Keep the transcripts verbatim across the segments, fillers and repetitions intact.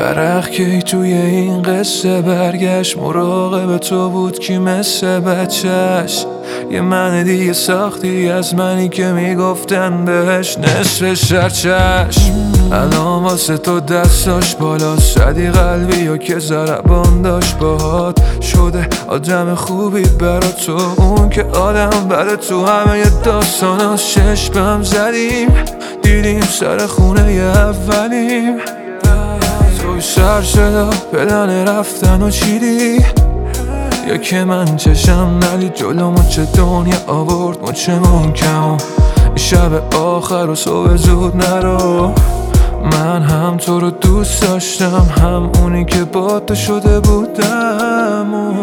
ورق کی توی این قصه برگشت، مراقب تو بود کی مثل بچهش. یه من دیگه ساختی از منی که میگفتن بهش نصف شرچشم. الان واسه تو دستاش بالا صدی قلبی و که ضربان داشت باهات شده آدم خوبی برا تو، اون که آدم بده. تو همه ی داستاناش چشمم زدیم، دیدیم سر خونه ی اولیم. توی سر شده پلن رفتن و چیدی، یا که من چشم ندید جلومو چه دنیا آورد مچمون کم. شب آخر و صبح زود نرو، من هم تو رو دوست داشتم، هم اونی که با تو شده بودم. و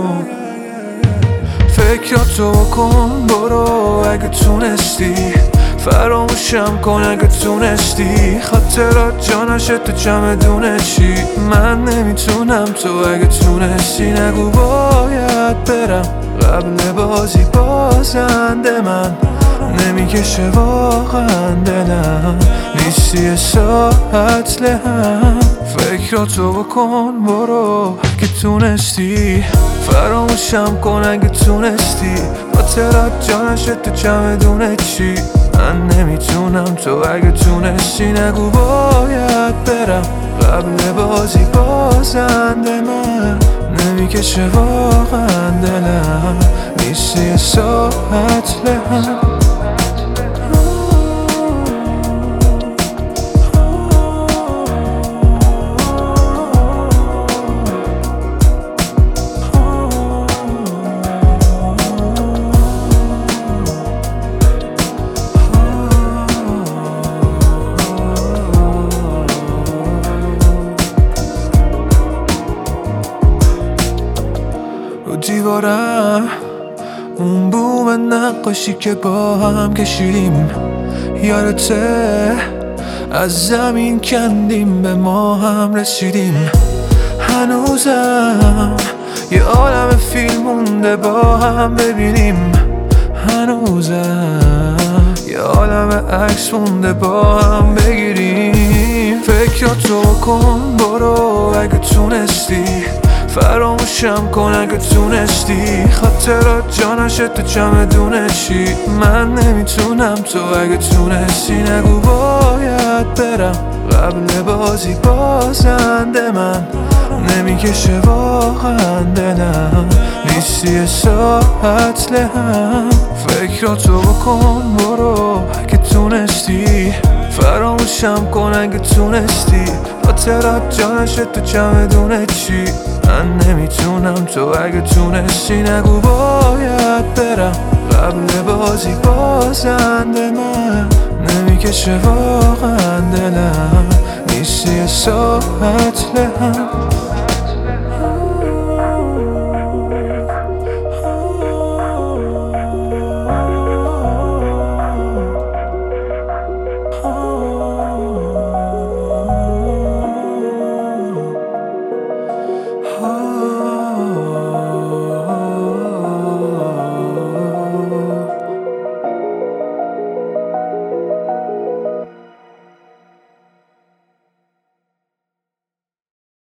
فکراتو کن برو اگه تونستی، فراموشم کن اگه تونستی. خاطرات جانشه تو چمدونه چی، من نمیتونم. تو اگه تونستی نگو باید برم، قبل بازی بازنده من نمیکشه واقعا دلم، نیستی ساعت لهم. فکراتو بکن برو اگه تونستی، فراموشم کن اگه تونستی. خاطرات جانشه تو چمدونه چی، من نمیتونم. تو اگه تونستی نگو باید برم، قبل بازی بازنده من نمیکشه واقعا دلم، نیستی ساعت لهم. دیوارم اون بوم نقاشی که با هم کشیدیم، یادته از زمین کندیم به ما هم رسیدیم. هنوزم یه عالم فیلم مونده با هم ببینیم، هنوزم یه عالم عکس مونده با هم بگیریم. فکراتو کن برو اگه تونستی، فراموشم کن اگه تونستی. خاطرات جانشه تو چمدونه چی، من نمیتونم. تو اگه تونستی نگو باید برم، قبل بازی بازنده من نمیکشه واقعا دلم، نیستی ساعت لهم. فکراتو بکن برو اگه تونستی، فراموشم کن اگه تونستی. خاطرات جانشه تو چمدونه چی، من نمیتونم. تو اگه تونستی نگو باید برم، قبل بازی بازنده من نمیکشه واقعا دلم، نیستی ساعت لهم.